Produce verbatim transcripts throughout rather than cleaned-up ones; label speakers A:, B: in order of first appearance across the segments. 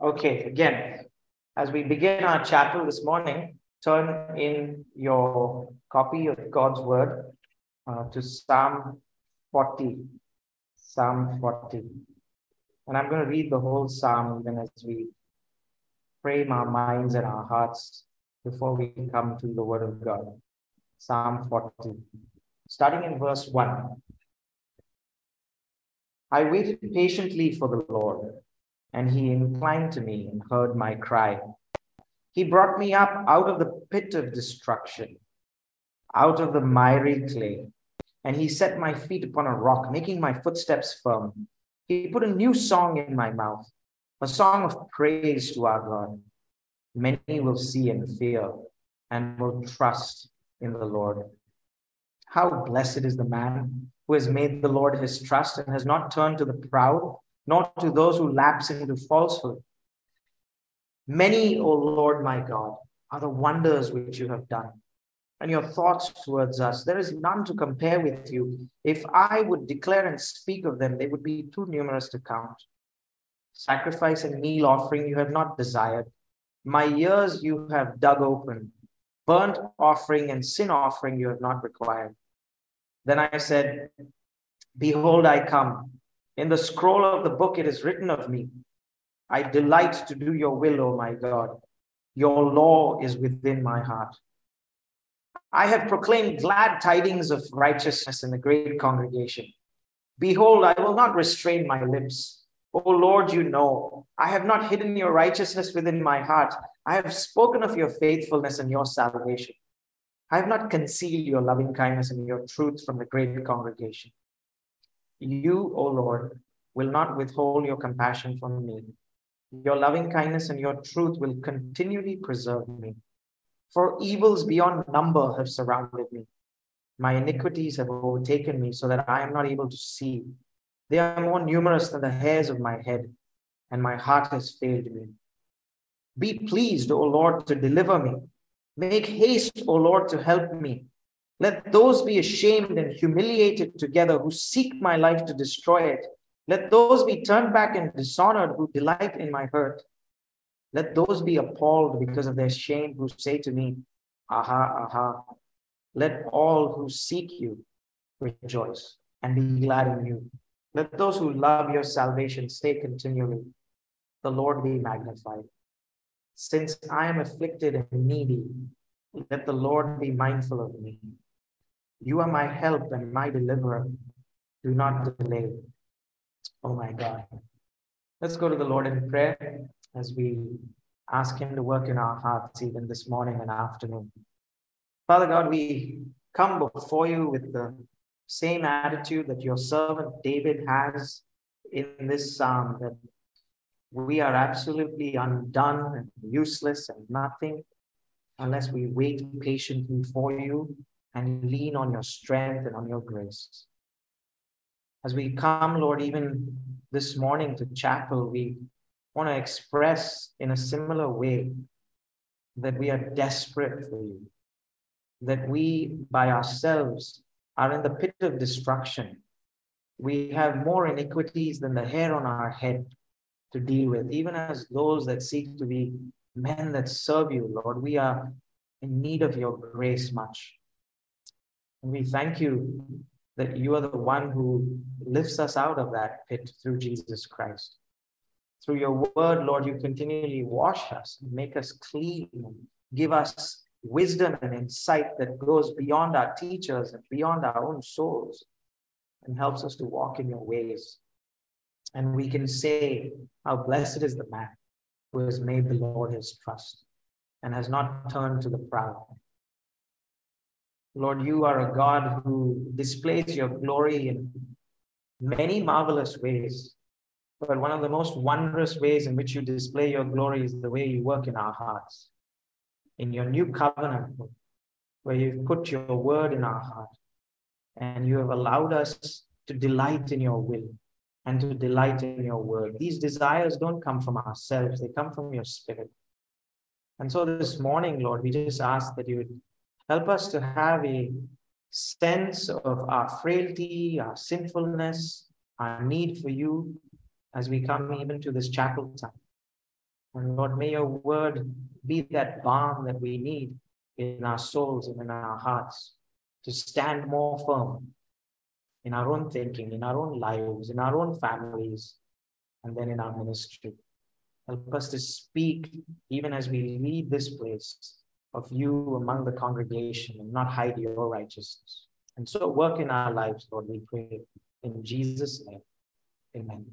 A: Okay, again, as we begin our chapel this morning, turn in your copy of God's Word uh, to Psalm forty. Psalm forty. And I'm going to read the whole Psalm even as we frame our minds and our hearts before we come to the Word of God. Psalm forty. Starting in verse one. I waited patiently for the Lord, and he inclined to me and heard my cry. He brought me up out of the pit of destruction, out of the miry clay, and he set my feet upon a rock, making my footsteps firm. He put a new song in my mouth, a song of praise to our God. Many will see and fear and will trust in the Lord. How blessed is the man who has made the Lord his trust and has not turned to the proud, nor to those who lapse into falsehood. Many, O Lord my God, are the wonders which you have done, and your thoughts towards us. There is none to compare with you. If I would declare and speak of them, they would be too numerous to count. Sacrifice and meal offering you have not desired. My ears you have dug open. Burnt offering and sin offering you have not required. Then I said, behold, I come. In the scroll of the book it is written of me, I delight to do your will, O my God. Your law is within my heart. I have proclaimed glad tidings of righteousness in the great congregation. Behold, I will not restrain my lips. O Lord, you know, I have not hidden your righteousness within my heart. I have spoken of your faithfulness and your salvation. I have not concealed your loving kindness and your truth from the great congregation. You, O Lord, will not withhold your compassion from me. Your loving kindness and your truth will continually preserve me. For evils beyond number have surrounded me. My iniquities have overtaken me so that I am not able to see. They are more numerous than the hairs of my head, and my heart has failed me. Be pleased, O Lord, to deliver me. Make haste, O Lord, to help me. Let those be ashamed and humiliated together who seek my life to destroy it. Let those be turned back and dishonored who delight in my hurt. Let those be appalled because of their shame who say to me, aha, aha. Let all who seek you rejoice and be glad in you. Let those who love your salvation stay continually. The Lord be magnified. Since I am afflicted and needy, let the Lord be mindful of me. You are my help and my deliverer. Do not delay. Oh my God. Let's go to the Lord in prayer as we ask him to work in our hearts even this morning and afternoon. Father God, we come before you with the same attitude that your servant David has in this psalm, that we are absolutely undone and useless and nothing unless we wait patiently for you and lean on your strength and on your grace. As we come, Lord, even this morning to chapel, we want to express in a similar way that we are desperate for you, that we by ourselves are in the pit of destruction. We have more iniquities than the hair on our head to deal with, even as those that seek to be men that serve you, Lord. We are in need of your grace much. And we thank you that you are the one who lifts us out of that pit through Jesus Christ. Through your word, Lord, you continually wash us and make us clean, and give us wisdom and insight that goes beyond our teachers and beyond our own souls and helps us to walk in your ways. And we can say, how blessed is the man who has made the Lord his trust and has not turned to the proud. Lord, you are a God who displays your glory in many marvelous ways. But one of the most wondrous ways in which you display your glory is the way you work in our hearts. In your new covenant, where you've put your word in our heart and you have allowed us to delight in your will and to delight in your word. These desires don't come from ourselves, they come from your spirit. And so this morning, Lord, we just ask that you would help us to have a sense of our frailty, our sinfulness, our need for you as we come even to this chapel time. And Lord, may your word be that balm that we need in our souls and in our hearts to stand more firm in our own thinking, in our own lives, in our own families, and then in our ministry. Help us to speak, even as we leave this place, of you among the congregation and not hide your righteousness. And so work in our lives, Lord, we pray. In Jesus' name, amen.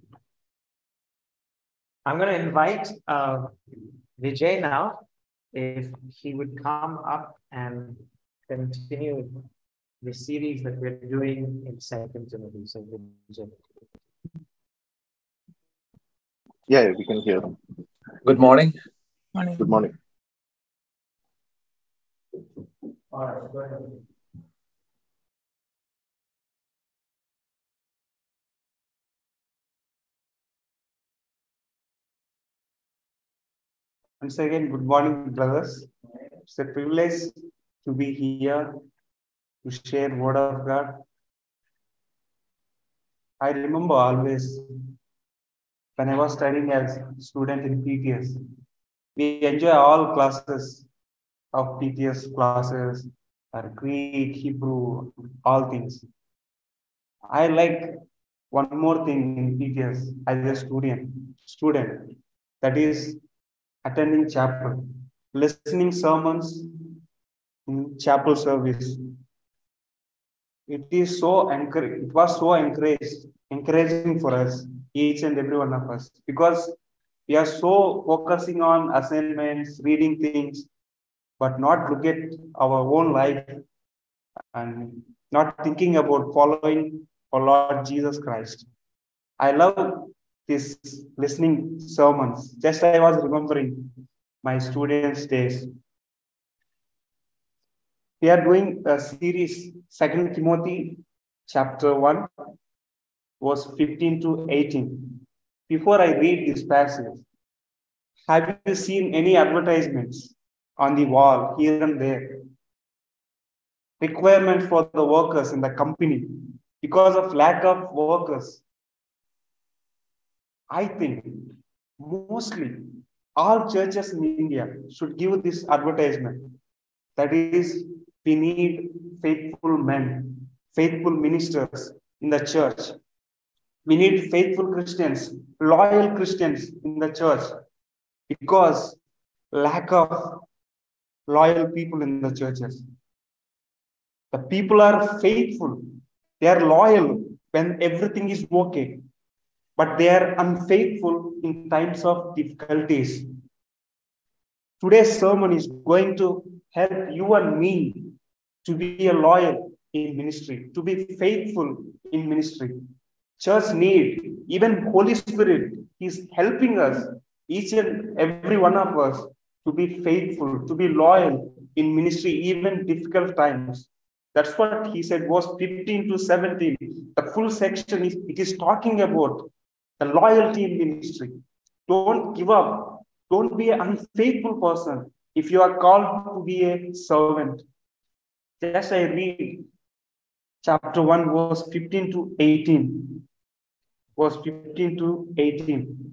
A: I'm going to invite uh, Vijay now, if he would come up and continue the series that we're doing in Second Timothy. So, Vijay.
B: Yeah, we can hear them.
C: Good morning.
D: Morning.
B: Good morning.
A: All right, go ahead.
D: Once again, good morning, brothers. It's a privilege to be here to share word of God. I remember always when I was studying as a student in P T S, we enjoy all classes of P T S classes, or Greek, Hebrew, all things. I like one more thing in P T S as a student, student that is attending chapel, listening sermons in chapel service. It is so encouraging. It was so encouraged, encouraging for us, each and every one of us, because we are so focusing on assignments, reading things, but not look at our own life and not thinking about following our Lord Jesus Christ. I love this listening sermons. Just I was remembering my students' days. We are doing a series, Second Timothy chapter one, verse fifteen to eighteen. Before I read this passage, have you seen any advertisements on the wall here and there? Requirement for the workers in the company because of lack of workers. I think mostly all churches in India should give this advertisement. That is, we need faithful men, faithful ministers in the church. We need faithful Christians, loyal Christians in the church, because lack of loyal people in the churches. The people are faithful. They are loyal when everything is okay, but they are unfaithful in times of difficulties. Today's sermon is going to help you and me to be a loyal in ministry, to be faithful in ministry. Church need, even Holy Spirit is helping us, each and every one of us, to be faithful, to be loyal in ministry, even difficult times. That's what he said, verse fifteen to seventeen. The full section is it is talking about the loyalty in ministry. Don't give up. Don't be an unfaithful person if you are called to be a servant. Just I read chapter one, verse fifteen to eighteen. Verse fifteen to eighteen.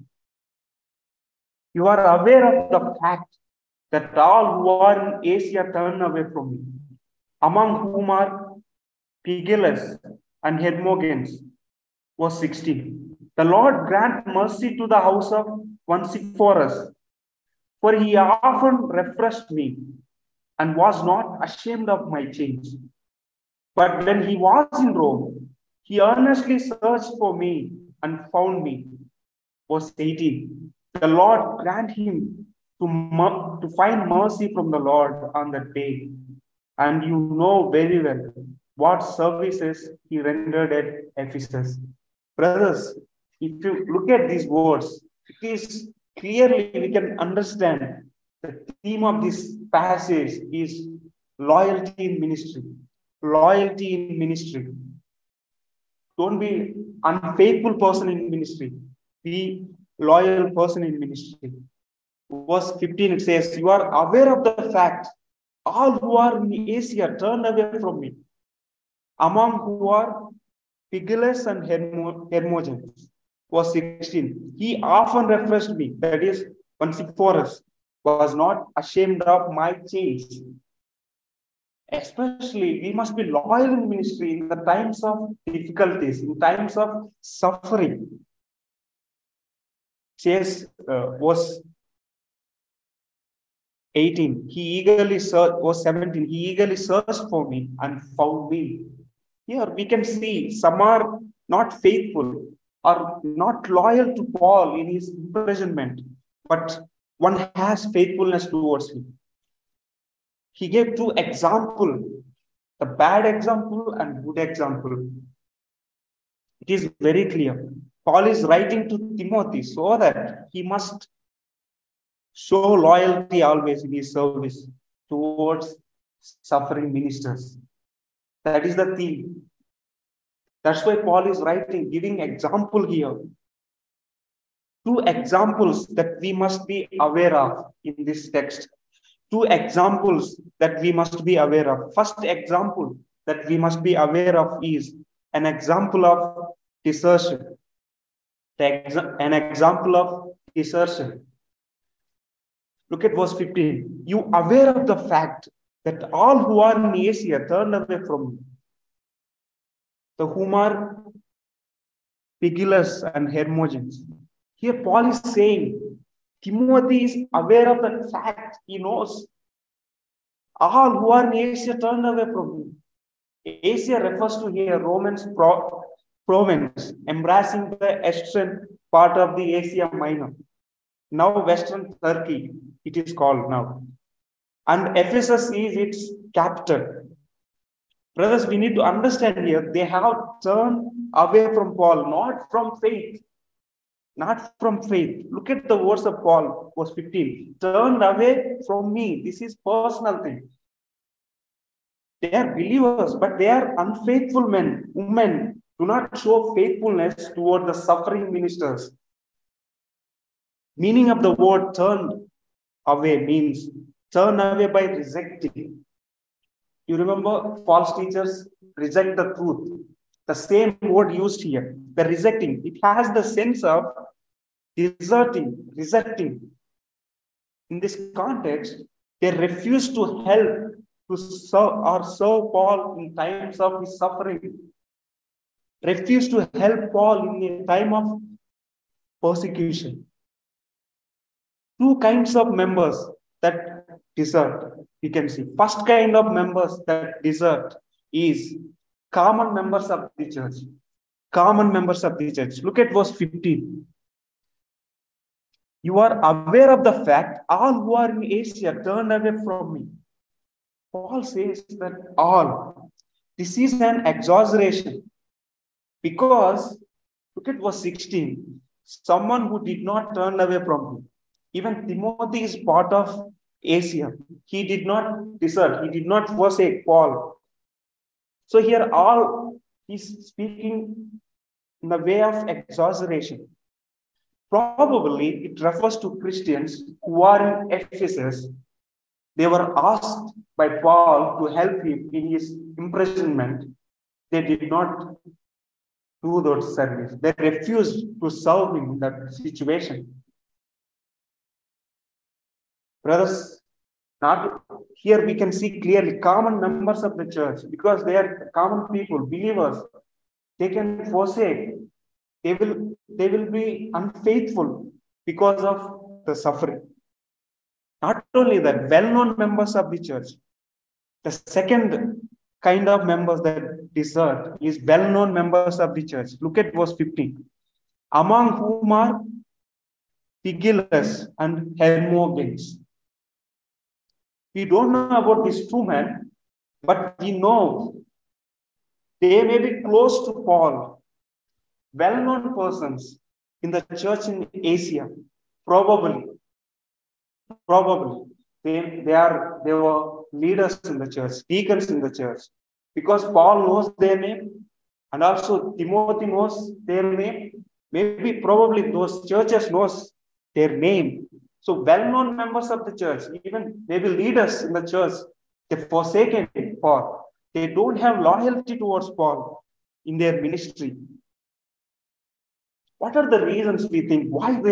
D: You are aware of the fact that all who are in Asia turn away from me, among whom are Phygelus and Hermogenes. Verse sixteen. The Lord grant mercy to the house of Onesiphorus, for he often refreshed me and was not ashamed of my chains. But when he was in Rome, he earnestly searched for me and found me. Verse eighteen. The Lord grant him to, to find mercy from the Lord on that day. And you know very well what services he rendered at Ephesus. Brothers, if you look at these words, it is clearly we can understand the theme of this passage is loyalty in ministry. Loyalty in ministry. Don't be unfaithful person in ministry. Be loyal person in ministry. Verse fifteen, it says, you are aware of the fact all who are in Asia turned away from me, among who are Phygelus and Hermogenes. Verse sixteen, he often refreshed me. That is, Onesiphorus was not ashamed of my chains. Especially, we must be loyal in ministry in the times of difficulties, in times of suffering. Says uh, was eighteen. He eagerly searched, was seventeen. He eagerly searched for me and found me. Here we can see some are not faithful or not loyal to Paul in his imprisonment, but one has faithfulness towards him. He gave two examples, the bad example and good example. It is very clear. Paul is writing to Timothy so that he must show loyalty always in his service towards suffering ministers. That is the theme. That's why Paul is writing, giving example here. Two examples that we must be aware of in this text. Two examples that we must be aware of. First example that we must be aware of is an example of desertion. An example of desertion. Look at verse fifteen. You aware of the fact that all who are in Asia turned away from me. The whom are Pygilus and Hermogenes. Here Paul is saying, Timothy is aware of that fact. He knows all who are in Asia turned away from him. Asia refers to here Roman's pro province, embracing the eastern part of the Asia Minor. Now Western Turkey, it is called now. And Ephesus is its capital. Brothers, we need to understand here, they have turned away from Paul, not from faith. Not from faith. Look at the words of Paul, verse fifteen. Turned away from me. This is personal thing. They are believers, but they are unfaithful men, women, do not show faithfulness toward the suffering ministers. Meaning of the word turned away means turn away by rejecting. You remember false teachers reject the truth. The same word used here, the rejecting. It has the sense of deserting, rejecting. In this context, they refuse to help to serve or serve Paul in times of his suffering. Refuse to help Paul in a time of persecution. Two kinds of members that desert, we can see. First kind of members that desert is common members of the church. Common members of the church. Look at verse fifteen. You are aware of the fact all who are in Asia turned away from me. Paul says that all. This is an exaggeration. Because, look at verse sixteen. Someone who did not turn away from him. Even Timothy is part of Asia. He did not desert. He did not forsake Paul. So here all he's speaking in the way of exaggeration. Probably it refers to Christians who are in Ephesus. They were asked by Paul to help him in his imprisonment. They did not do those service. They refused to serve him in that situation. Brothers, not here we can see clearly common members of the church because they are common people, believers. They can forsake. They will, they will be unfaithful because of the suffering. Not only that, well-known members of the church. The second kind of members that desert is well-known members of the church. Look at verse fifteen. Among whom are Pygilus and Hermogenes. We don't know about these two men, but we know they may be close to Paul. Well-known persons in the church in Asia, probably, probably they, they are they were leaders in the church, deacons in the church, because Paul knows their name, and also Timothy knows their name. Maybe probably those churches knows their name. So well-known members of the church, even maybe leaders in the church, they forsaken Paul. They don't have loyalty towards Paul in their ministry. What are the reasons we think why they will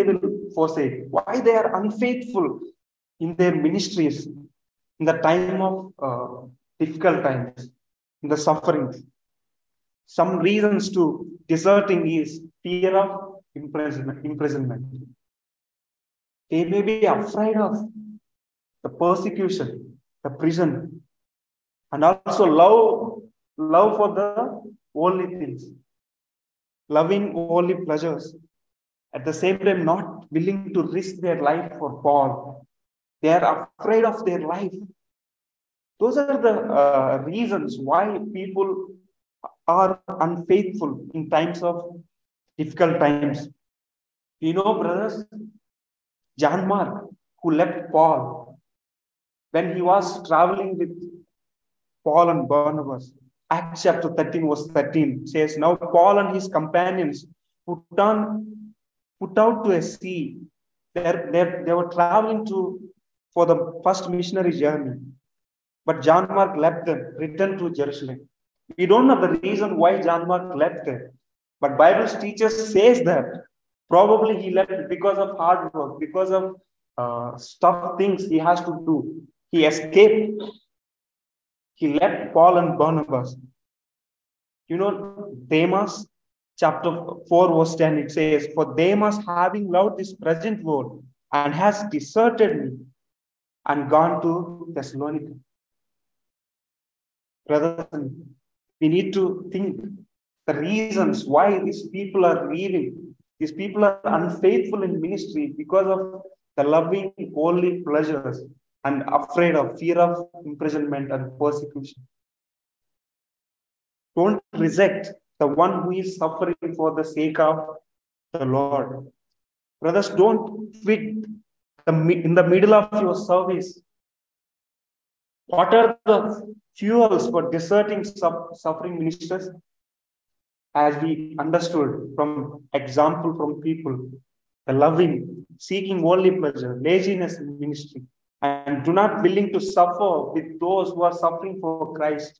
D: forsake, why they are unfaithful in their ministries in the time of uh, difficult times, in the sufferings. Some reasons to deserting is fear of imprisonment. imprisonment. They may be afraid of the persecution, the prison, and also love, love for the worldly things, loving worldly pleasures. At the same time, not willing to risk their life for Paul. They are afraid of their life. Those are the uh, reasons why people are unfaithful in times of difficult times. You know, brothers, John Mark, who left Paul when he was traveling with Paul and Barnabas, Acts chapter thirteen, verse thirteen says, now Paul and his companions put on, put out to a sea. They're, they're, they were traveling to for the first missionary journey. But John Mark left them, returned to Jerusalem. We don't know the reason why John Mark left them. But Bible teachers says that probably he left because of hard work, because of uh, tough things he has to do. He escaped. He left Paul and Barnabas. You know, Demas, chapter four, verse ten, it says, for Demas, having loved this present world, and has deserted me, and gone to Thessalonica. Brothers, we need to think the reasons why these people are leaving. These people are unfaithful in ministry because of the loving worldly pleasures and afraid of fear of imprisonment and persecution. Don't reject the one who is suffering for the sake of the Lord. Brothers, don't quit the, in the middle of your service. What are the fuels for deserting suffering ministers? As we understood from example from people, the loving, seeking worldly pleasure, laziness in ministry, and do not willing to suffer with those who are suffering for Christ.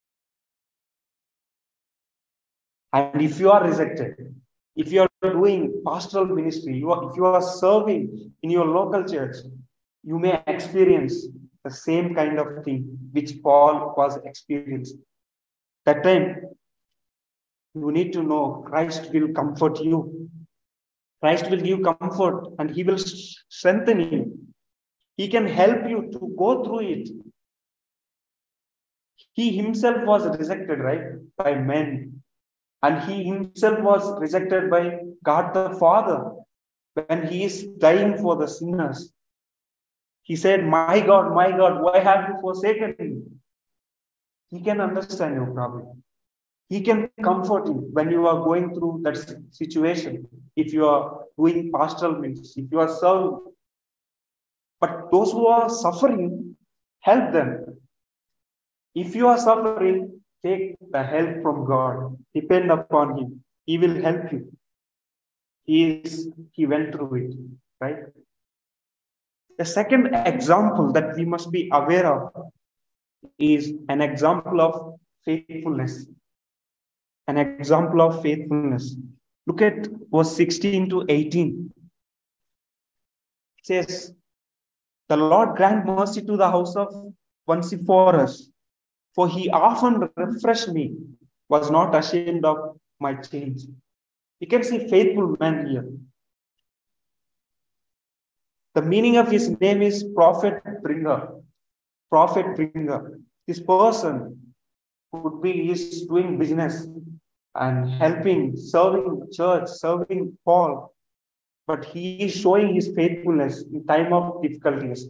D: And if you are rejected, if you are doing pastoral ministry, you are, if you are serving in your local church, you may experience the same kind of thing which Paul was experiencing. That time, you need to know Christ will comfort you. Christ will give comfort and he will strengthen you. He can help you to go through it. He himself was rejected, right, by men. And he himself was rejected by God the Father when he is dying for the sinners. He said, my God, my God, why have you forsaken me? He can understand your problem. He can comfort you when you are going through that situation. If you are doing pastoral ministry, if you are serving. But those who are suffering, help them. If you are suffering, take the help from God. Depend upon him. He will help you. He is, he went through it, right? The second example that we must be aware of is an example of faithfulness. An example of faithfulness. Look at verse sixteen to eighteen. It says, the Lord grant mercy to the house of Onesiphorus, for he often refreshed me, was not ashamed of my chains. You can see faithful man here. The meaning of his name is prophet bringer. Prophet bringer. This person could be is doing business and helping, serving church, serving Paul. But he is showing his faithfulness in time of difficulties.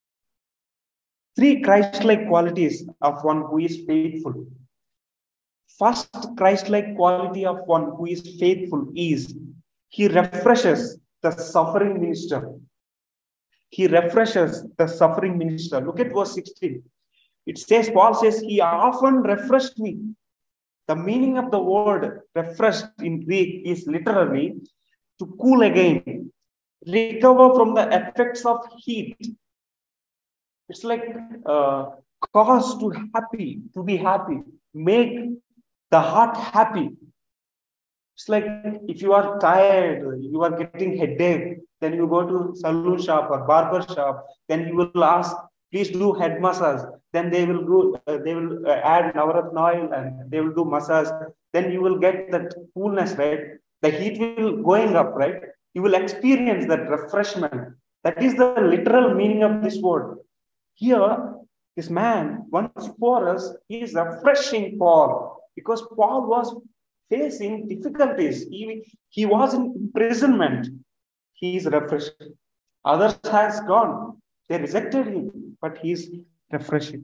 D: Three Christ-like qualities of one who is faithful. First Christ-like quality of one who is faithful is he refreshes the suffering minister. He refreshes the suffering minister. Look at verse sixteen. It says, Paul says, he often refreshed me. The meaning of the word refreshed in Greek is literally to cool again, recover from the effects of heat. It's like uh, cause to happy, to be happy, make the heart happy. It's like if you are tired, you are getting headache, then you go to salon shop or barber shop, then you will ask, please do head massage. Then they will do, uh, they will uh, add Navaratna oil and they will do massage. Then you will get that coolness, right? The heat will going up, right? You will experience that refreshment. That is the literal meaning of this word. Here, this man, once for us, he is refreshing Paul because Paul was facing difficulties. He, he was in imprisonment. He is refreshing. Others has gone. They rejected him, but he is refreshing.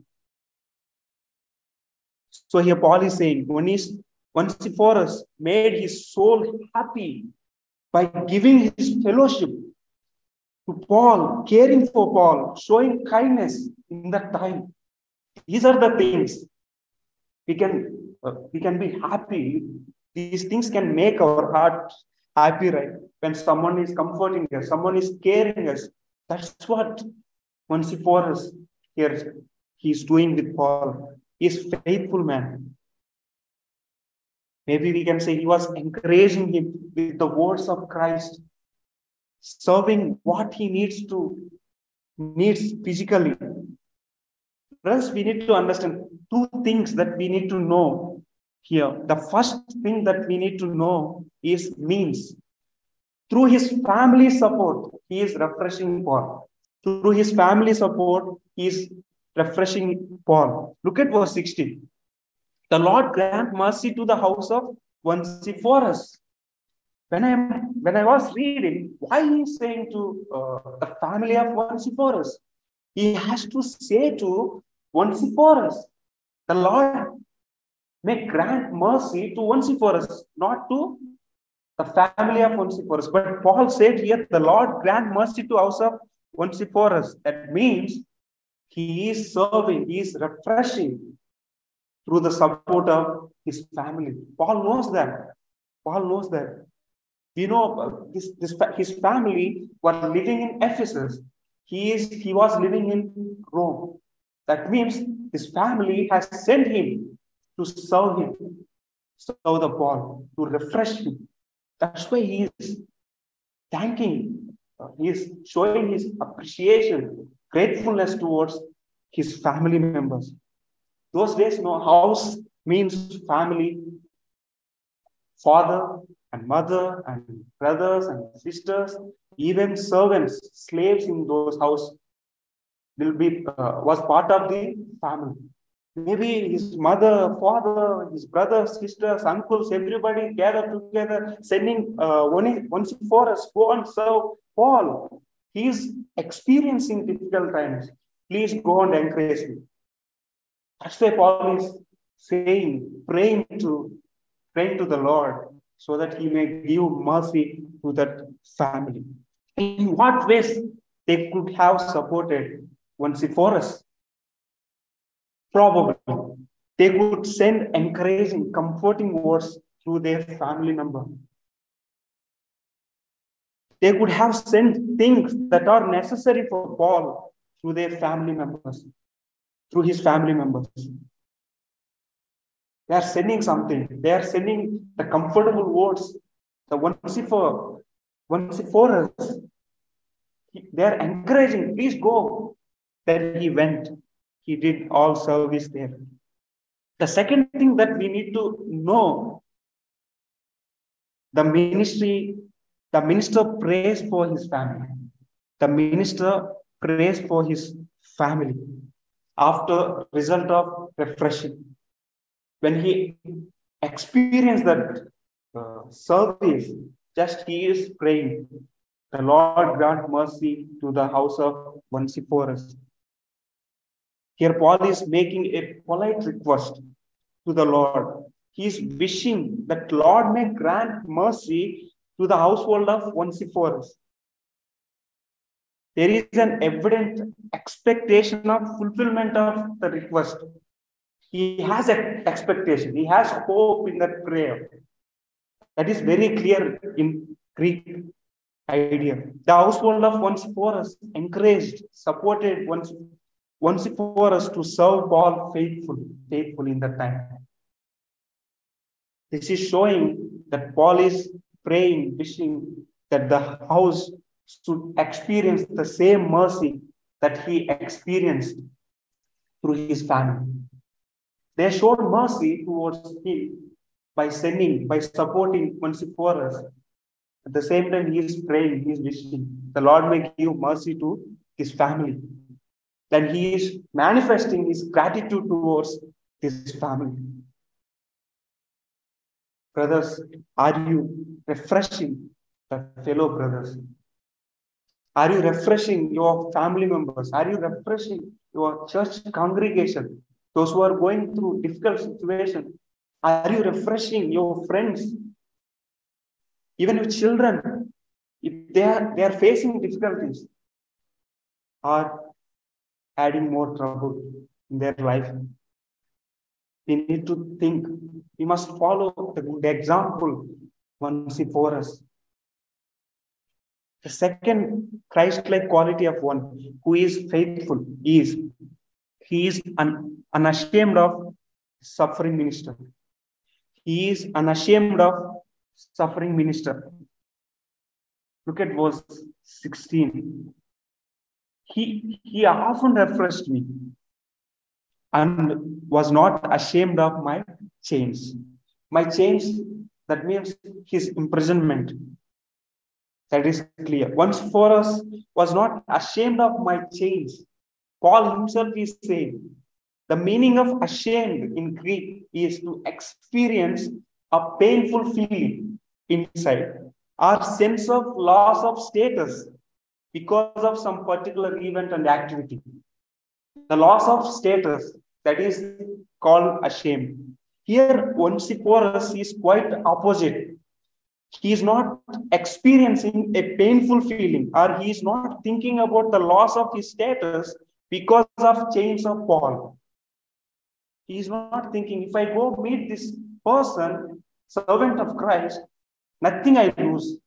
D: So here Paul is saying, when he's once for us made his soul happy by giving his fellowship to Paul, caring for Paul, showing kindness in that time. These are the things we can uh, we can be happy. These things can make our heart happy, right? When someone is comforting us, someone is caring us. That's what Onesiphorus here he's doing with Paul. He's a faithful man. Maybe we can say he was encouraging him with the words of Christ, serving what he needs to needs physically. First, we need to understand two things that we need to know here. The first thing that we need to know is means. Through his family support, he is refreshing Paul. Through his family support, he is refreshing Paul. Look at verse sixteen. The Lord grant mercy to the house of Onesiphorus. When I when I was reading, why he is saying to uh, the family of Onesiphorus, he has to say to Onesiphorus, the Lord may grant mercy to Onesiphorus, not to the family of Onesiphorus. But Paul said here, the Lord grant mercy to house of Onesiphorus. That means he is serving, he is refreshing through the support of his family. Paul knows that. Paul knows that. We know uh, this, this, his family were living in Ephesus. He, is, he was living in Rome. That means his family has sent him to serve him, serve the Paul, to refresh him. That's why he is thanking, uh, he is showing his appreciation, gratefulness towards his family members. Those days, no, house means family, father and mother and brothers and sisters, even servants, slaves in those houses will be uh, was part of the family. Maybe his mother, father, his brothers, sisters, uncles, everybody gathered together, sending uh, one for us, go and serve Paul. He is experiencing difficult times. Please go and encourage him. That's why Paul is saying, praying to, praying to the Lord so that he may give mercy to that family. In what ways they could have supported Onesiphorus? Probably they could send encouraging, comforting words through their family member. They could have sent things that are necessary for Paul through their family members, through his family members. They are sending something. They are sending the comfortable words. The Onesiphorus, Onesiphorus, they are encouraging, please go. Then he went. He did all service there. The second thing that we need to know, the ministry, the minister prays for his family. The minister prays for his family after result of refreshing. When he experienced that uh, service, just he is praying, the Lord grant mercy to the house of Onesiphorus. Here Paul is making a polite request to the Lord. He is wishing that Lord may grant mercy to the household of Onesiphorus. There is an evident expectation of fulfillment of the request. He has an expectation. He has hope in that prayer. That is very clear in Greek idea. The household of Onesiphorus encouraged, supported Onesiphorus to serve Paul faithfully, faithfully in that time. This is showing that Paul is praying, wishing that the house should experience the same mercy that he experienced through his family. They showed mercy towards him by sending, by supporting Onesiphorus. At the same time, he is praying, he is wishing the Lord may give mercy to his family. Then he is manifesting his gratitude towards his family. Brothers, are you refreshing the fellow brothers? Are you refreshing your family members? Are you refreshing your church congregation? Those who are going through difficult situations. Are you refreshing your friends? Even your children, if they are, they are facing difficulties, are adding more trouble in their life. We need to think. We must follow the good example once for us. The second Christ-like quality of one who is faithful is he is un, unashamed of suffering minister. He is unashamed of suffering minister. Look at verse sixteen. He, he often refreshed me and was not ashamed of my chains. My chains, that means his imprisonment. That is clear. Onesiphorus was not ashamed of my chains. Paul himself is saying, the meaning of ashamed in Greek is to experience a painful feeling inside or sense of loss of status because of some particular event and activity. The loss of status, that is called ashamed. Here, Onesiphorus is quite opposite. He is not experiencing a painful feeling, or he is not thinking about the loss of his status because of chains of Paul. He is not thinking, if I go meet this person, servant of Christ, nothing I lose.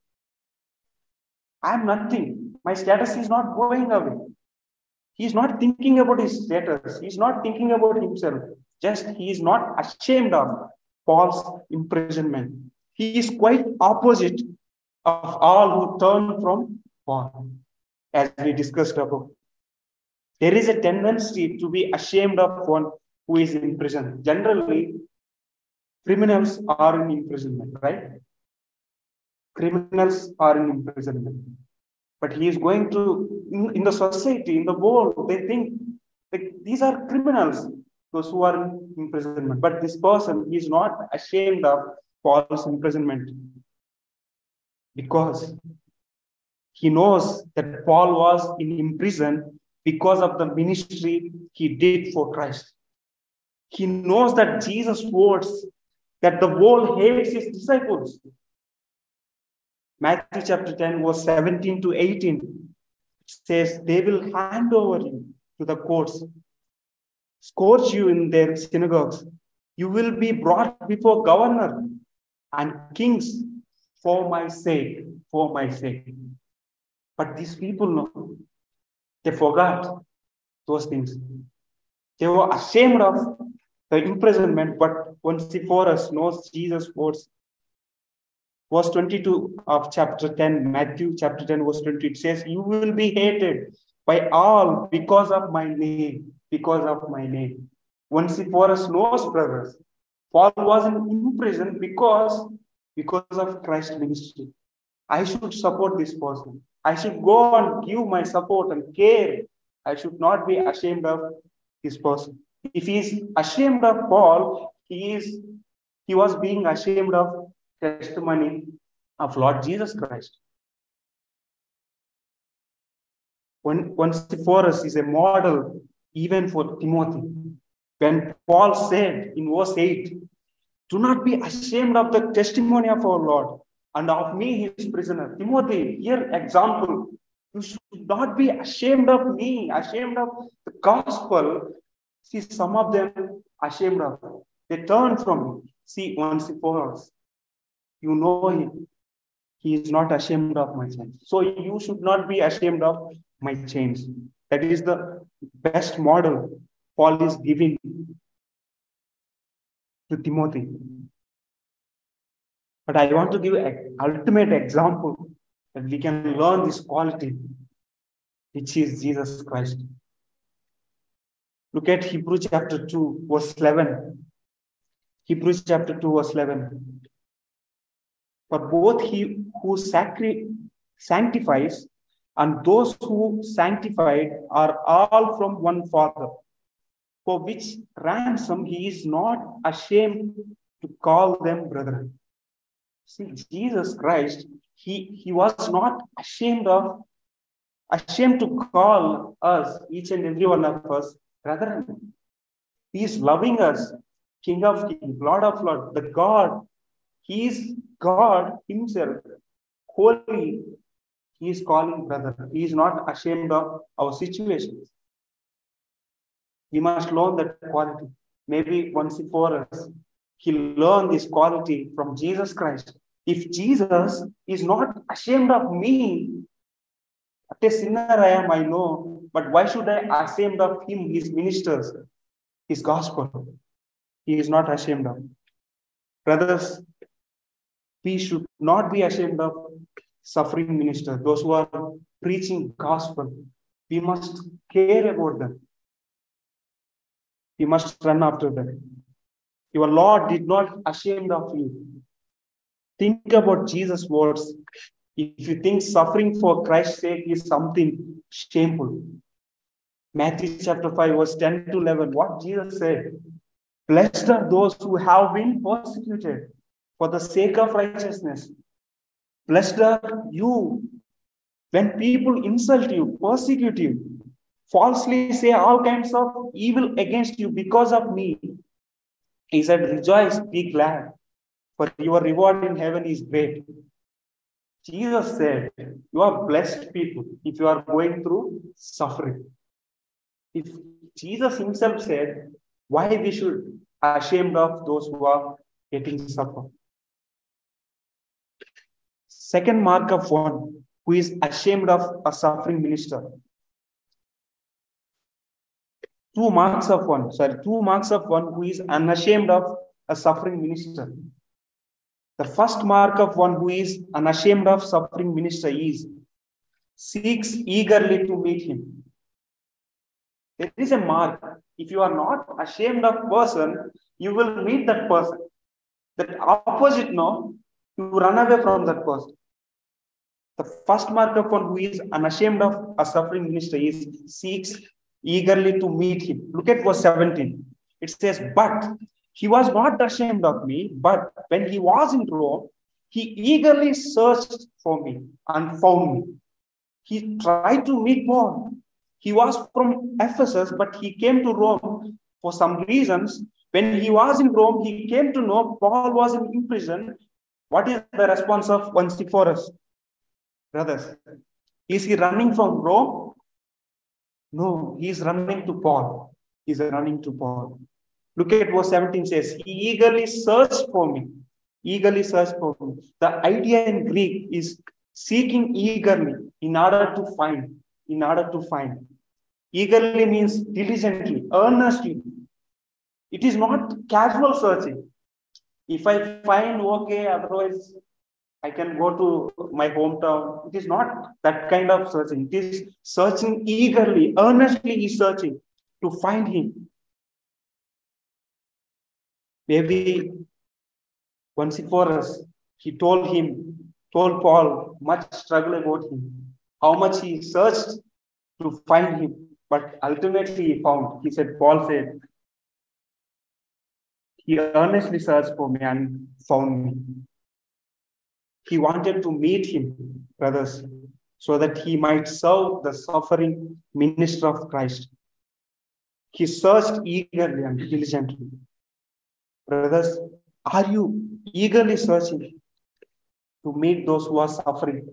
D: I am nothing. My status is not going away. He is not thinking about his status. He is not thinking about himself. Just he is not ashamed of Paul's imprisonment. He is quite opposite of all who turn from Paul, as we discussed above. There is a tendency to be ashamed of one who is in prison. Generally, criminals are in imprisonment, right? Criminals are in imprisonment. But he is going to, in, in the society, in the world, they think like, these are criminals, those who are in imprisonment. But this person, he is not ashamed of Paul's imprisonment because he knows that Paul was in imprisonment because of the ministry he did for Christ. He knows that Jesus' words that the world hates his disciples. Matthew chapter ten, verse seventeen to eighteen says, they will hand over you to the courts, scourge you in their synagogues. You will be brought before governor and kings for my sake, for my sake. But these people know, they forgot those things. They were ashamed of the imprisonment, but Onesiphorus knows Jesus' words. Verse twenty-two of chapter ten, Matthew chapter ten, verse twenty, it says, you will be hated by all because of my name, because of my name. Onesiphorus knows, brothers, Paul was in prison because, because of Christ's ministry. I should support this person. I should go and give my support and care. I should not be ashamed of this person. If he is ashamed of Paul, he is he was being ashamed of testimony of Lord Jesus Christ. When Onesiphorus is a model even for Timothy. When Paul said in verse eight, do not be ashamed of the testimony of our Lord and of me, his prisoner. Timothy, here example, you should not be ashamed of me, ashamed of the gospel. See, some of them ashamed of it. They turn from me. See, Onesiphorus, you know him. He is not ashamed of my chains. So you should not be ashamed of my chains. That is the best model Paul is giving to Timothy. But I want to give an ultimate example that we can learn this quality, which is Jesus Christ. Look at Hebrews chapter two, verse eleven. Hebrews chapter two, verse eleven. For both he who sacri- sanctifies and those who sanctified are all from one Father, for which ransom he is not ashamed to call them brethren. See, Jesus Christ, he, he was not ashamed of, ashamed to call us, each and every one of us, brethren. He is loving us, King of Kings, Lord of Lords, the God. He is God himself, holy. He is calling brother. He is not ashamed of our situations. We must learn that quality. Maybe once for us, he learned this quality from Jesus Christ. If Jesus is not ashamed of me, what a sinner I am, I know, but why should I ashamed of him, his ministers, his gospel? He is not ashamed of. Brothers, we should not be ashamed of suffering ministers, those who are preaching gospel. We must care about them. We must run after them. Your Lord did not ashamed of you. Think about Jesus' words. If you think suffering for Christ's sake is something shameful. Matthew chapter five, verse ten to eleven, what Jesus said, blessed are those who have been persecuted for the sake of righteousness. Blessed are you when people insult you, persecute you, falsely say all kinds of evil against you because of me. He said, rejoice, be glad, for your reward in heaven is great. Jesus said, you are blessed people if you are going through suffering. If Jesus himself said, why we should be ashamed of those who are getting suffer? Second mark of one who is ashamed of a suffering minister. Two marks of one, sorry, two marks of one who is unashamed of a suffering minister. The first mark of one who is unashamed of suffering minister is seeks eagerly to meet him. There is a mark. If you are not ashamed of person, you will meet that person. That opposite, no, you run away from that person. The first mark of one who is unashamed of a suffering minister is seeks eagerly to meet him. Look at verse seventeen. It says, but he was not ashamed of me, but when he was in Rome, he eagerly searched for me and found me. He tried to meet Paul. He was from Ephesus, but he came to Rome for some reasons. When he was in Rome, he came to know Paul was in prison. What is the response of Onesiphorus? Brothers, is he running from Rome? No, he is running to Paul. He is running to Paul. Look at verse seventeen says, he eagerly searched for me. Eagerly searched for me. The idea in Greek is seeking eagerly in order to find. In order to find. Eagerly means diligently, earnestly. It is not casual searching. If I find, okay, otherwise I can go to my hometown. It is not that kind of searching. It is searching eagerly, earnestly he is searching to find him. Maybe once for us, he told him, told Paul much struggle about him, how much he searched to find him, but ultimately he found. He said, Paul said, he earnestly searched for me and found me. He wanted to meet him, brothers, so that he might serve the suffering minister of Christ. He searched eagerly and diligently. Brothers, are you eagerly searching to meet those who are suffering?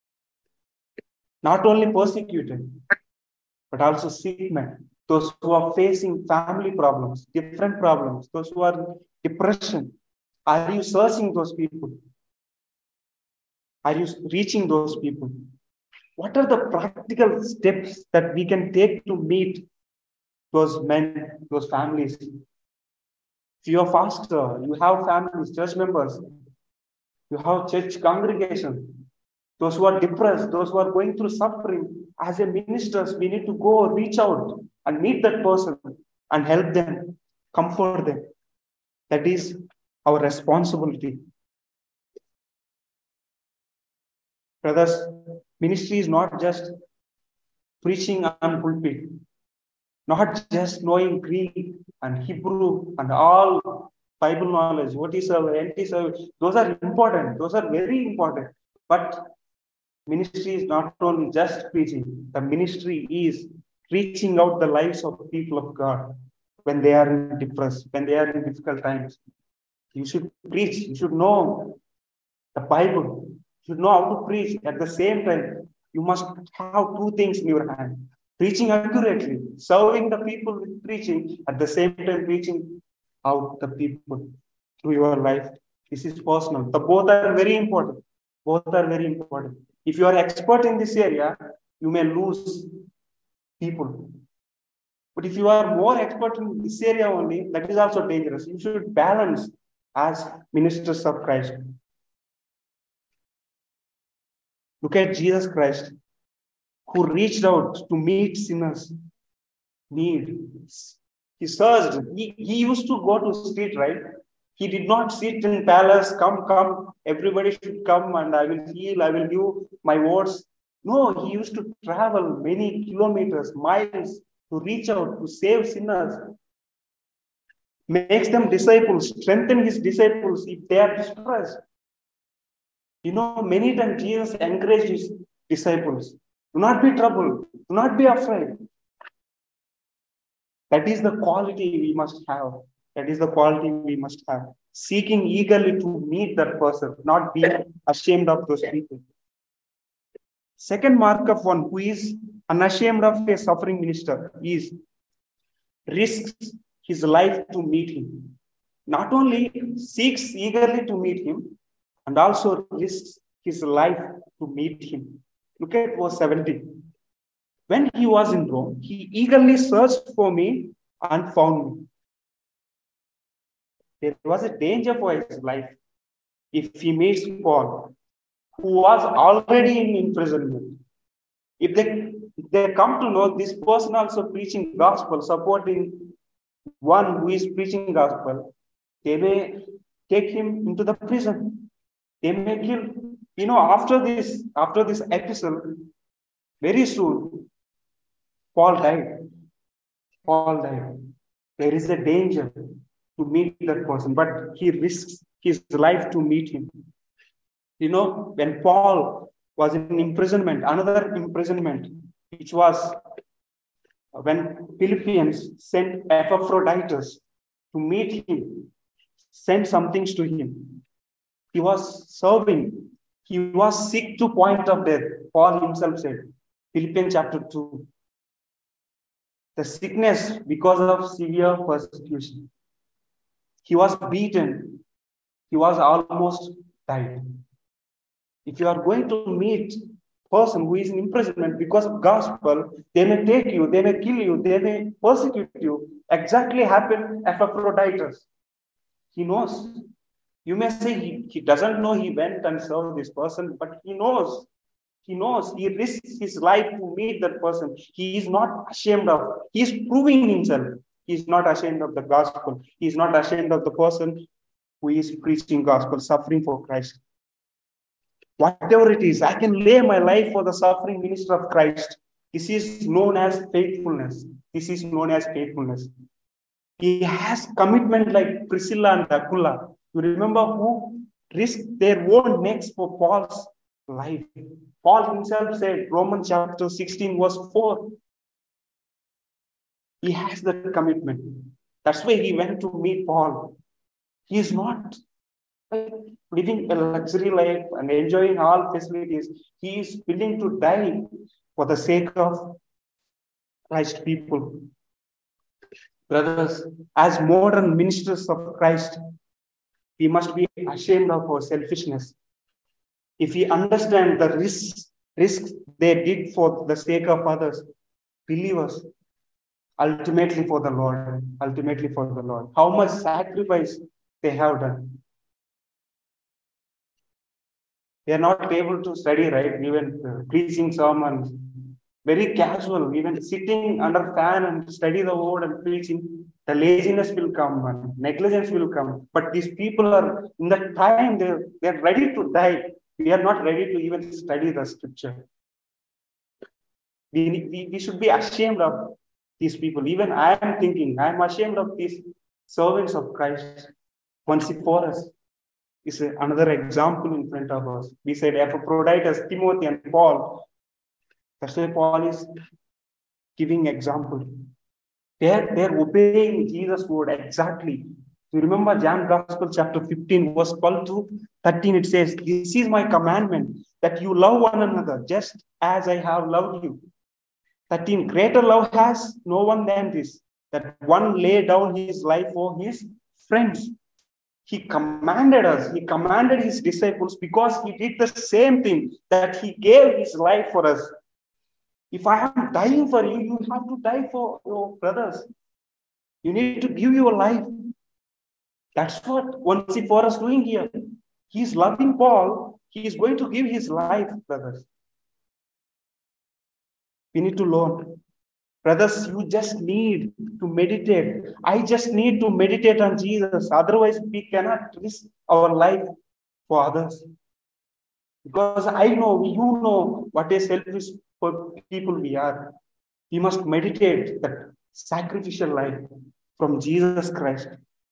D: Not only persecuted, but also sick men, those who are facing family problems, different problems, those who are in depression. Are you searching those people? Are you reaching those people? What are the practical steps that we can take to meet those men, those families? If you are pastor, you have families, church members, You have church congregation. Those who are depressed, those who are going through suffering, as a ministers, we need to go reach out and meet that person and help them, comfort them. That is our responsibility. Brothers, ministry is not just preaching on pulpit, not just knowing Greek and Hebrew and all Bible knowledge, what is our anti-service. Those are important. Those are very important. But ministry is not only just preaching. The ministry is reaching out the lives of people of God when they are depressed, when they are in difficult times. You should preach. You should know the Bible. You should know how to preach. At the same time, you must have two things in your hand. Preaching accurately, serving the people with preaching, at the same time preaching out the people through your life. This is personal. The both are very important. Both are very important. If you are expert in this area, you may lose people. But if you are more expert in this area only, that is also dangerous. You should balance as ministers of Christ. Look at Jesus Christ, who reached out to meet sinners' need. He searched. He, he used to go to street, right? He did not sit in palace, come, come, everybody should come and I will heal, I will give my words. No, he used to travel many kilometers, miles to reach out, to save sinners. Makes them disciples, strengthen his disciples if they are distressed. You know, many times Jesus encouraged his disciples, do not be troubled, do not be afraid. That is the quality we must have. That is the quality we must have. Seeking eagerly to meet that person, not being ashamed of those people. Second mark of one who is unashamed of a suffering minister is risks his life to meet him. Not only seeks eagerly to meet him, and also risks his life to meet him. Look at verse seventeen. When he was in Rome, he eagerly searched for me and found me. There was a danger for his life if he meets Paul, who was already in imprisonment. If they, if they come to know this person also preaching gospel, supporting one who is preaching gospel, they may take him into the prison. They may kill. You know, after this, after this episode, very soon, Paul died. Paul died. There is a danger to meet that person, but he risks his life to meet him. You know, when Paul was in imprisonment, another imprisonment, which was when Philippians sent Epaphroditus to meet him, sent some things to him. He was serving. He was sick to point of death. Paul himself said, Philippians chapter two. The sickness because of severe persecution. He was beaten. He was almost died. If you are going to meet a person who is in imprisonment because of gospel, they may take you, they may kill you, they may persecute you. Exactly happened to Epaphroditus. He knows. You may say he, he doesn't know he went and served this person, but he knows. He knows. He risks his life to meet that person. He is not ashamed of. He is proving himself. He is not ashamed of the gospel. He is not ashamed of the person who is preaching gospel, suffering for Christ. Whatever it is, I can lay my life for the suffering minister of Christ. This is known as faithfulness. This is known as faithfulness. He has commitment like Priscilla and Aquila. You remember who risked their own necks for Paul's life. Paul himself said, Romans chapter sixteen, verse four. He has that commitment. That's why he went to meet Paul. He is not living a luxury life and enjoying all facilities. He is willing to die for the sake of Christ people. Brothers, as modern ministers of Christ, we must be ashamed of our selfishness. If we understand the risks, risks they did for the sake of others, believers, ultimately for the Lord, ultimately for the Lord. How much sacrifice they have done. They are not able to study, right? Even uh, preaching sermons, very casual, even sitting under fan and study the word and preaching, the laziness will come and negligence will come. But these people are in that time, they're, they're ready to die. We are not ready to even study the scripture. We, we, we should be ashamed of these people. Even I am thinking, I am ashamed of these servants of Christ. Once for us is another example in front of us. We said Epaphroditus, Timothy, and Paul. That's why Paul is giving example. They're, they're obeying Jesus' word exactly. You remember John Gospel chapter fifteen, verse twelve to thirteen, it says, "This is my commandment, that you love one another, just as I have loved you." thirteen, greater love has no one than this, that one lay down his life for his friends. He commanded us, he commanded his disciples because he did the same thing, that he gave his life for us. If I am dying for you, you have to die for your brothers. You need to give your life. That's what once for us doing here. He is loving Paul. He is going to give his life, brothers. We need to learn. Brothers, you just need to meditate. I just need to meditate on Jesus. Otherwise, we cannot risk our life for others. Because I know, you know what a selfish people we are. We must meditate that sacrificial life from Jesus Christ.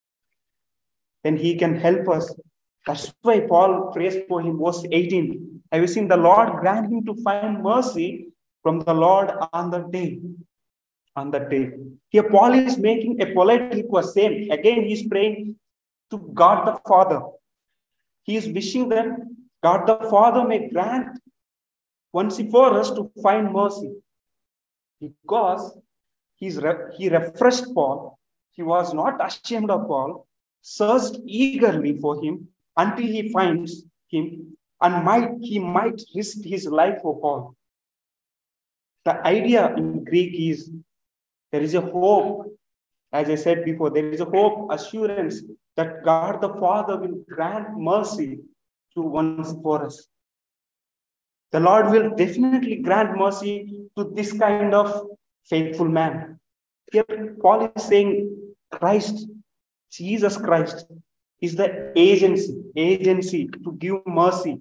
D: Then he can help us. That's why Paul prays for him, verse eighteen. Have you seen the Lord grant him to find mercy from the Lord on the day? On the day. Here Paul is making a polite request. Same. Again, he is praying to God the Father. He is wishing that God the Father may grant once for us to find mercy. Because he's re- he refreshed Paul. He was not ashamed of Paul, searched eagerly for him until he finds him, and might he might risk his life for Paul. The idea in Greek is there is a hope. As I said before, there is a hope, assurance that God the Father will grant mercy to once for us. The Lord will definitely grant mercy to this kind of faithful man. Here, Paul is saying Christ, Jesus Christ, is the agency, agency to give mercy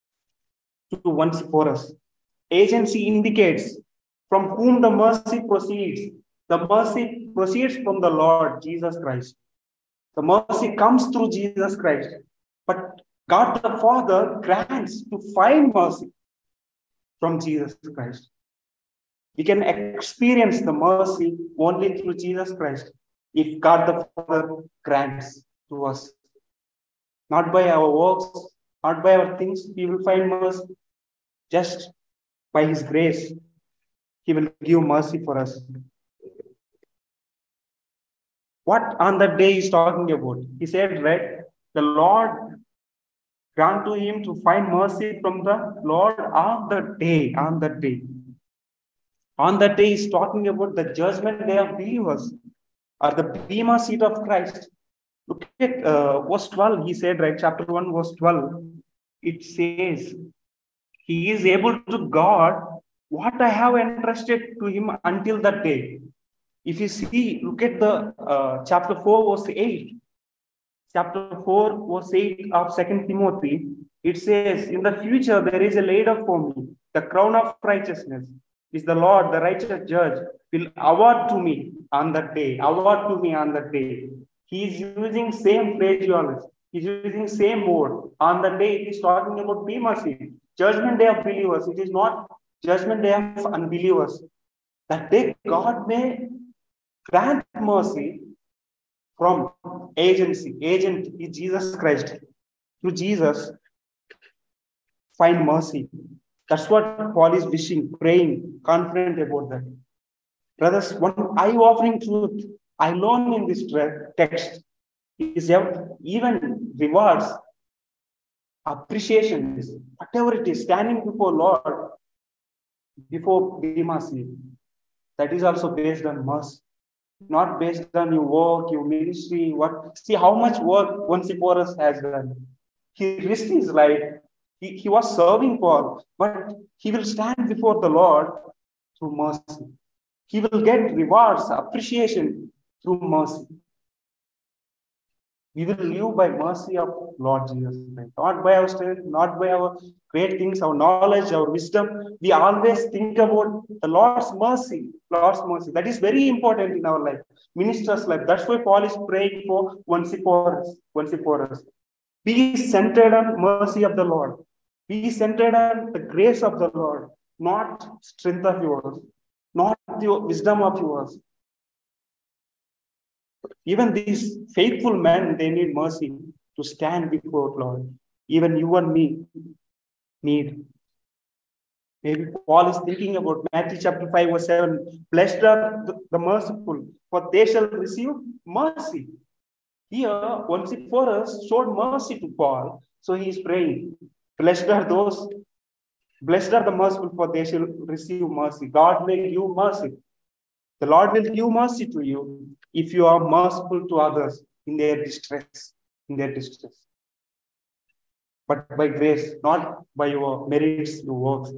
D: to once for us. Agency indicates from whom the mercy proceeds. The mercy proceeds from the Lord Jesus Christ. The mercy comes through Jesus Christ. But God the Father grants to find mercy from Jesus Christ. We can experience the mercy only through Jesus Christ if God the Father grants to us. Not by our works, not by our things, we will find mercy. Just by his grace, he will give mercy for us. What on that day he's talking about? He said, right, the Lord grant to him to find mercy from the Lord on the day, on that day. On that day, he's talking about the judgment day of believers, or the bema seat of Christ. Look at uh, verse twelve, he said, right, chapter one, verse twelve. It says, he is able to guard what I have entrusted to him until that day. If you see, look at the uh, chapter four, verse eight. Chapter four, verse eight of Second Timothy, it says, in the future there is a laid up for me, the crown of righteousness, is the Lord, the righteous judge, will award to me on that day, award to me on that day. He is using same phraseology, he is using same word. On the day, he is talking about bema seat, judgment day of believers. It is not judgment day of unbelievers. That day, God may grant mercy from agency. Agent is Jesus Christ. Through Jesus, find mercy. That's what Paul is wishing, praying, confident about that. Brothers, one eye-opening truth I learned in this text is even rewards, appreciation, whatever it is, standing before Lord, before bema seat, that is also based on mercy. Not based on your work, your ministry, what. See how much work Onesiphorus has done. He risked his life He, he was serving Paul, but he will stand before the Lord through mercy. He will get rewards, appreciation through mercy. We will live by mercy of Lord Jesus Christ, not by our strength, not by our great things, our knowledge, our wisdom. We always think about the Lord's mercy, Lord's mercy. That is very important in our life, minister's life. That's why Paul is praying for once for us, once for us. Be centered on mercy of the Lord. Be centered on the grace of the Lord, not strength of yours, not the wisdom of yours. Even these faithful men, they need mercy to stand before Lord. Even you and me need. Maybe Paul is thinking about Matthew chapter five verse seven. Blessed are the, the merciful, for they shall receive mercy. Here, once for us, showed mercy to Paul. So he is praying. Blessed are those, blessed are the merciful, for they shall receive mercy. God will give mercy. The Lord will give mercy to you if you are merciful to others in their distress, in their distress. But by grace, not by your merits, your works.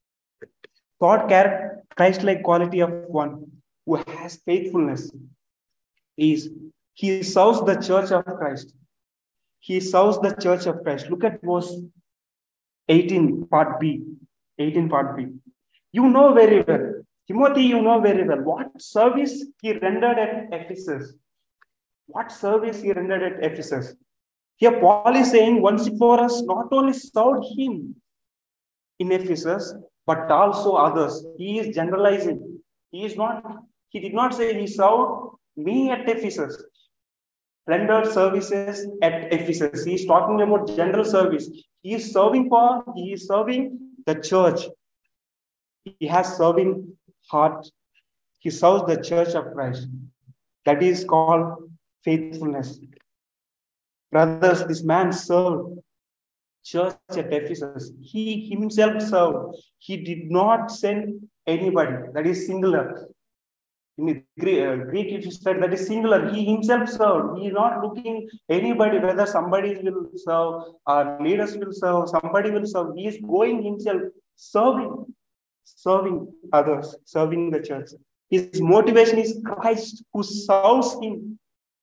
D: God character, Christ-like quality of one who has faithfulness is he serves the church of Christ. He serves the church of Christ. Look at verse eighteen, part B. eighteen, part B. You know very well. Timothy, you know very well what service he rendered at Ephesus. What service he rendered at Ephesus. Here Paul is saying once for us, not only served him in Ephesus, but also others. He is generalizing. He is not, he did not say he served me at Ephesus. Rendered services at Ephesus. He is talking about general service. He is serving Paul, he is serving the church. He has serving heart. He serves the church of Christ. That is called faithfulness. Brothers, this man served church at Ephesus. He himself served. He did not send anybody. That is singular. In the Greek, if you study, that is singular. He himself served. He is not looking anybody, whether somebody will serve, or leaders will serve, somebody will serve. He is going himself, serving, serving others, serving the church. His motivation is Christ who serves him.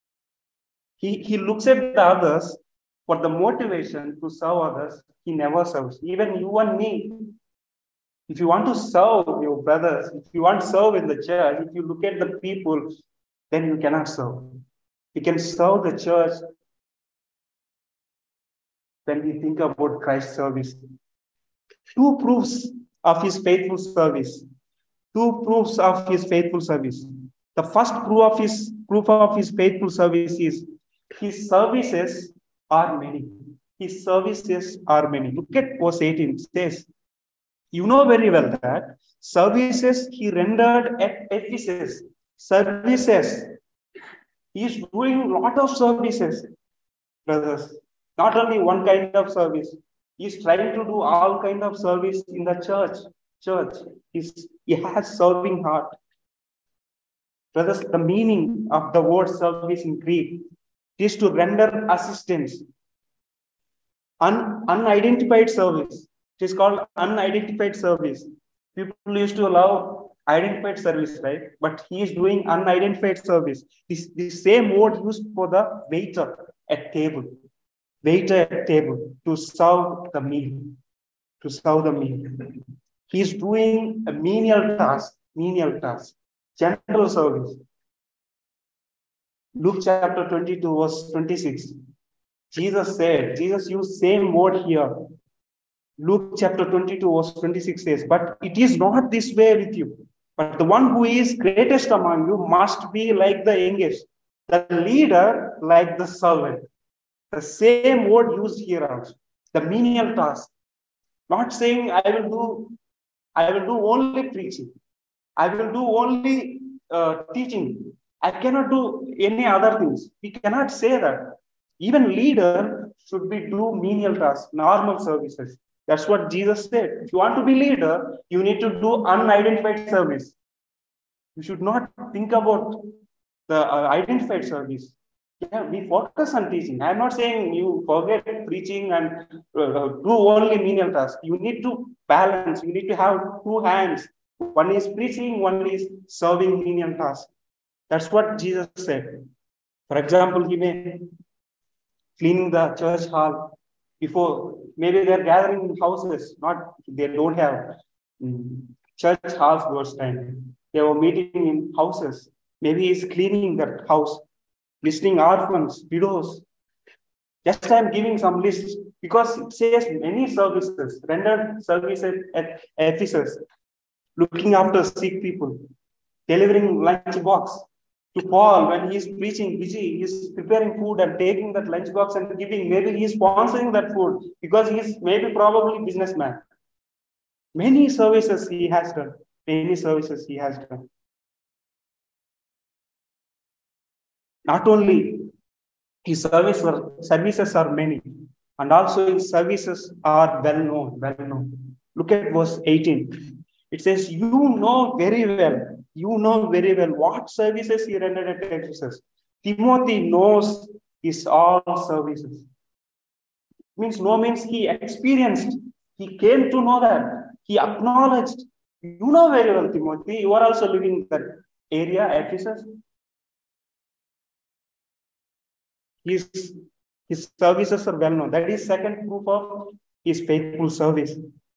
D: He, he looks at the others for the motivation to serve others. He never serves. Even you and me, if you want to serve your brothers, if you want to serve in the church, if you look at the people, then you cannot serve. You can serve the church when we think about Christ's service. Two proofs of his faithful service. Two proofs of his faithful service. The first proof of his proof of his faithful service is his services are many. His services are many. Look at verse eighteen. It says, you know very well that services he rendered at Ephesus. Services. He is doing a lot of services, brothers. Not only one kind of service. He is trying to do all kind of service in the church. Church. He's, he has serving heart. Brothers, the meaning of the word service in Greek is to render assistance. Un, unidentified service. It is called unidentified service. People used to allow identified service, right? But he is doing unidentified service. This the same word used for the waiter at table. Waiter at table to serve the meal. To serve the meal. He is doing a menial task. Menial task. General service. Luke chapter twenty-two, verse twenty-six. Jesus said, Jesus used same word here. Luke chapter twenty-two, verse twenty-six says, but it is not this way with you. But the one who is greatest among you must be like the youngest, the leader like the servant. The same word used here also. The menial task. Not saying I will do, I will do only preaching. I will do only uh, teaching. I cannot do any other things. We cannot say that. Even leader should be do menial tasks, normal services. That's what Jesus said. If you want to be leader, you need to do unidentified service. You should not think about the uh, identified service. Yeah, we focus on teaching. I'm not saying you forget preaching and uh, do only menial tasks. You need to balance. You need to have two hands. One is preaching, one is serving menial tasks. That's what Jesus said. For example, he may cleaning the church hall before, maybe they're gathering in houses, not they don't have um, church halls those time. They were meeting in houses. Maybe he's cleaning that house, visiting orphans, widows. Just I'm giving some lists because it says many services, rendered services at Ephesus, looking after sick people, delivering lunch box to Paul when he's preaching, busy, he's preparing food and taking that lunch box and giving. Maybe he's sponsoring that food because he's maybe probably businessman. Many services he has done. Many services he has done. Not only his service are, services are many, and also his services are well known. Well known. Look at verse eighteen. It says, "You know very well, you know very well what services he rendered at Ephesus." Timothy knows his all services. Means no means he experienced. He came to know that. He acknowledged. You know very well, Timothy. You are also living in that area, Ephesus. His, his services are well known. That is second proof of his faithful service.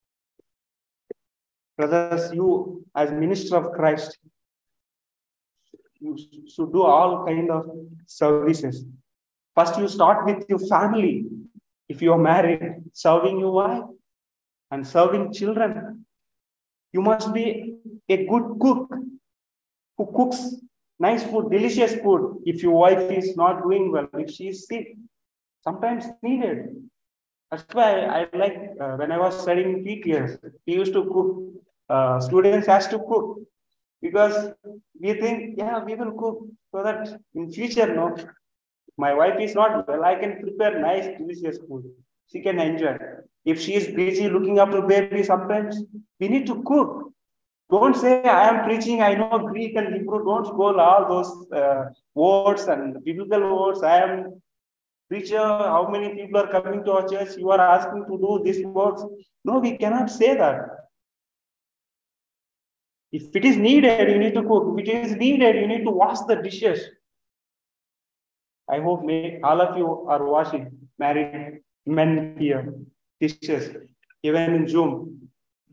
D: Brothers, you as minister of Christ, you should do all kind of services. First, you start with your family. If you are married, serving your wife and serving children. You must be a good cook who cooks nice food, delicious food. If your wife is not doing well, if she is sick, sometimes needed. That's why I like uh, when I was studying P T S, we used to cook. Uh, students has to cook because we think, yeah, we will cook so that in future, no, my wife is not well, I can prepare nice, delicious food. She can enjoy. If she is busy looking after baby, sometimes we need to cook. Don't say, I am preaching, I know Greek and Hebrew. Don't scroll all those uh, words and biblical words. I am preacher. How many people are coming to our church? You are asking to do these works. No, we cannot say that. If it is needed, you need to cook. If it is needed, you need to wash the dishes. I hope may, all of you are washing, married men here, dishes, even in Zoom.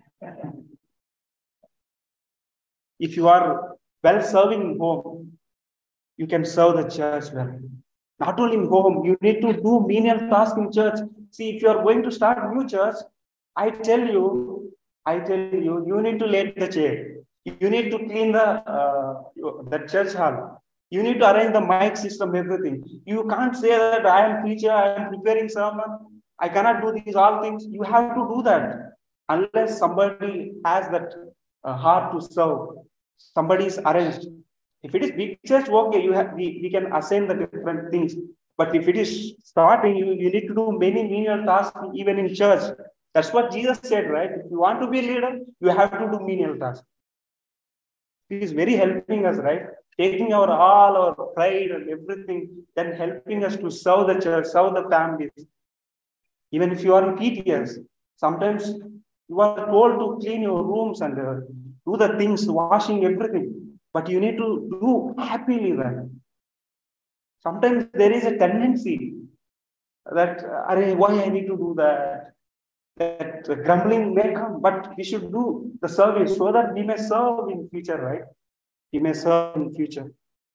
D: If you are well serving in home, you can serve the church well. Not only in home, you need to do menial tasks in church. See, if you are going to start a new church, I tell you, I tell you, you need to lay the chair. You need to clean the, uh, the church hall. You need to arrange the mic system, everything. You can't say that I am preacher, I am preparing sermon. I cannot do these all things. You have to do that. Unless somebody has that uh, heart to serve, somebody is arranged. If it is big church, okay, you have we, we can assign the different things. But if it is starting, you, you need to do many menial tasks even in church. That's what Jesus said, right? If you want to be a leader, you have to do menial tasks. He is very helping us, right? Taking our all our pride and everything, then helping us to serve the church, serve the families. Even if you are in P T S, sometimes you are told to clean your rooms and uh, do the things, washing everything. But you need to do happily that. Sometimes there is a tendency that, uh, why I need to do that? That grumbling may come, but we should do the service so that we may serve in future, right? We may serve in future.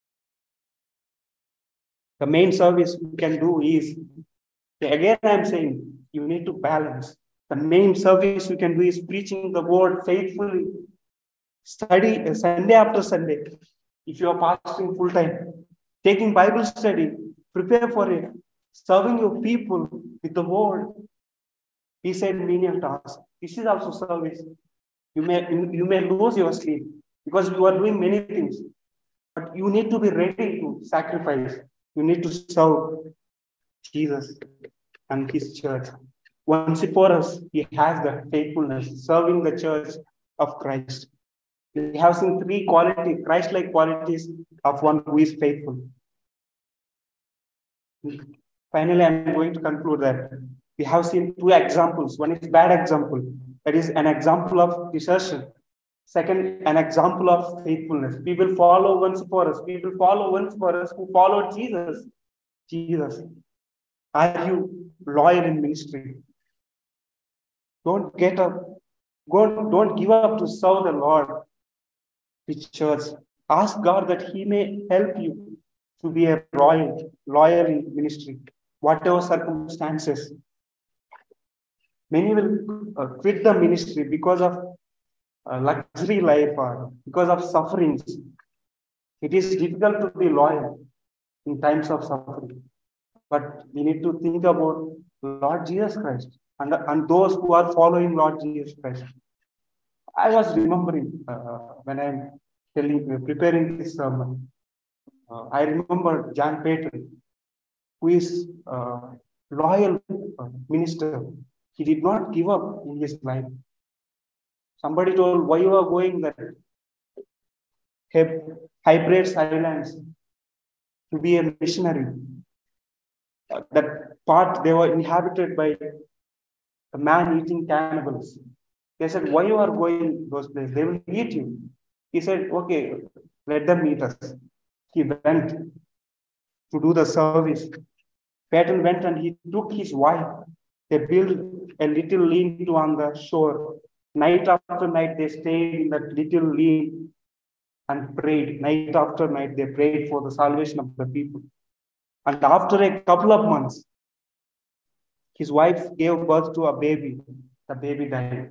D: The main service we can do is, again I'm saying, you need to balance. The main service we can do is preaching the word faithfully. Study uh, Sunday after Sunday. If you are fasting full time, taking Bible study, prepare for it, serving your people with the word. He said menial tasks. This is also service. You may you may lose your sleep because you are doing many things, but you need to be ready to sacrifice. You need to serve Jesus and His church. Once for us, He has the faithfulness, serving the church of Christ. We have seen three qualities, Christ-like qualities of one who is faithful. Finally, I'm going to conclude that we have seen two examples. One is bad example, that is an example of desertion. Second, an example of faithfulness. People follow once for us. People follow once for us who followed Jesus. Jesus, are you loyal in ministry? Don't get up. Go, don't give up to serve the Lord. The church. Ask God that He may help you to be a loyal, loyal in ministry, whatever circumstances. Many will uh, quit the ministry because of uh, luxury life or because of sufferings. It is difficult to be loyal in times of suffering. But we need to think about Lord Jesus Christ and, and those who are following Lord Jesus Christ. I was remembering uh, when I'm telling, uh, preparing this sermon, uh, I remember John Paton, who is a uh, loyal uh, minister. He did not give up in his life. Somebody told, why you are going there? Hebrides Islands to be a missionary. Uh, that part, they were inhabited by a man eating cannibals. They said, why you are going those places? They will eat you. He said, okay, let them eat us. He went to do the service. Paton went and he took his wife. They built a little lean-to on the shore. Night after night, they stayed in that little lean and prayed. Night after night, they prayed for the salvation of the people. And after a couple of months, his wife gave birth to a baby. The baby died.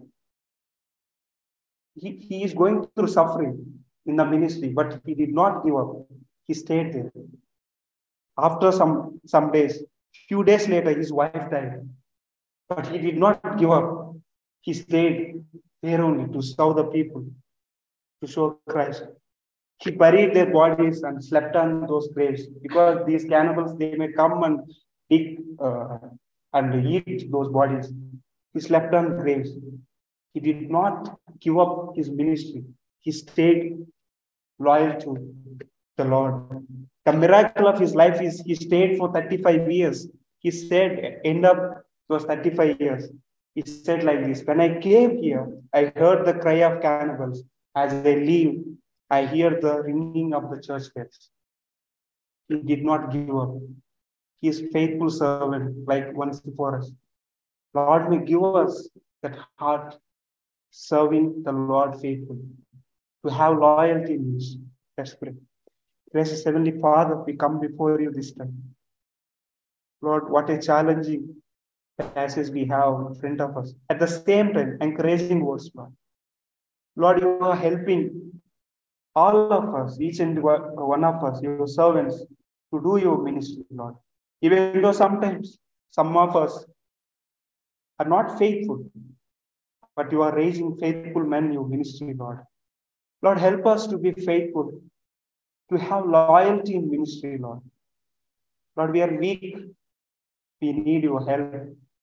D: He, he is going through suffering in the ministry, but he did not give up. He stayed there. After some, some days, few days later, his wife died. But he did not give up. He stayed there only to serve the people, to show Christ. He buried their bodies and slept on those graves because these cannibals, they may come and dig uh, and eat those bodies. He slept on graves. He did not give up his ministry. He stayed loyal to the Lord. The miracle of his life is he stayed for thirty-five years. He said, end up those thirty-five years. He said like this, when I came here, I heard the cry of cannibals. As I leave, I hear the ringing of the church bells. He did not give up. He is faithful servant, like once before us. Lord may give us that heart, serving the Lord faithfully, to have loyalty in this. Let's pray. Gracious Heavenly Father, we come before you this time. Lord, what a challenging passage we have in front of us. At the same time, encouraging words, Lord. Lord, you are helping all of us, each and one of us, your servants, to do your ministry, Lord. Even though sometimes some of us are not faithful, but you are raising faithful men in your ministry, Lord. Lord, help us to be faithful, to have loyalty in ministry, Lord. Lord, we are weak. We need your help.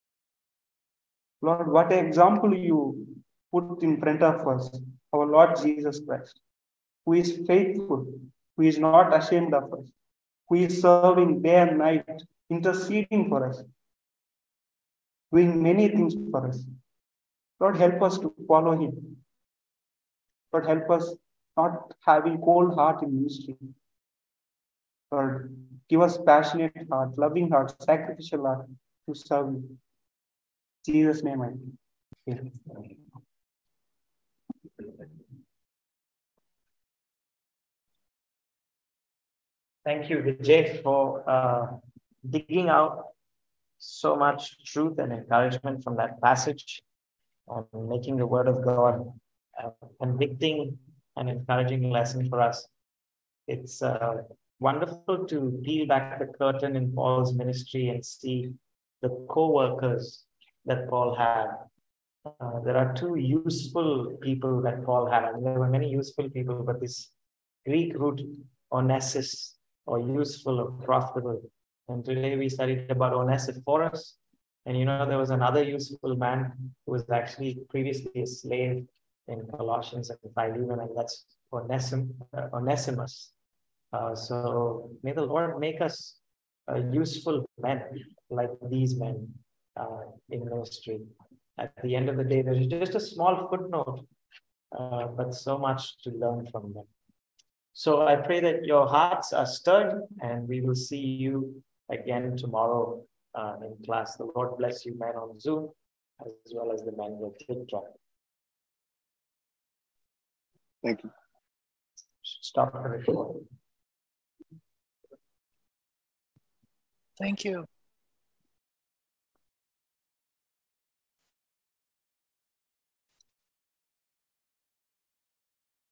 D: Lord, what an example you put in front of us, our Lord Jesus Christ, who is faithful, who is not ashamed of us, who is serving day and night, interceding for us, doing many things for us. Lord, help us to follow him. Lord, help us not having cold heart in ministry. Lord, give us passionate heart, loving heart, sacrificial heart to serve you. In Jesus' name I pray.
A: Thank you, Vijay, for uh, digging out so much truth and encouragement from that passage, and making the word of God a convicting and encouraging lesson for us. It's uh, wonderful to peel back the curtain in Paul's ministry and see the co-workers that Paul had. Uh, there are two useful people that Paul had. I mean, there were many useful people, but this Greek root, onesis, or useful or profitable. And today we studied about Onesiphorus. And you know, there was another useful man who was actually previously a slave in Colossians and Philemon, and that's Onesim, uh, Onesimus. Uh, so may the Lord make us uh, useful men like these men uh, in ministry. At the end of the day, there's just a small footnote, uh, but so much to learn from them. So I pray that your hearts are stirred, and we will see you again tomorrow uh, in class. The Lord bless you, men on Zoom, as well as the men with TikTok.
B: Thank you.
A: Stop the recording.
C: Thank you.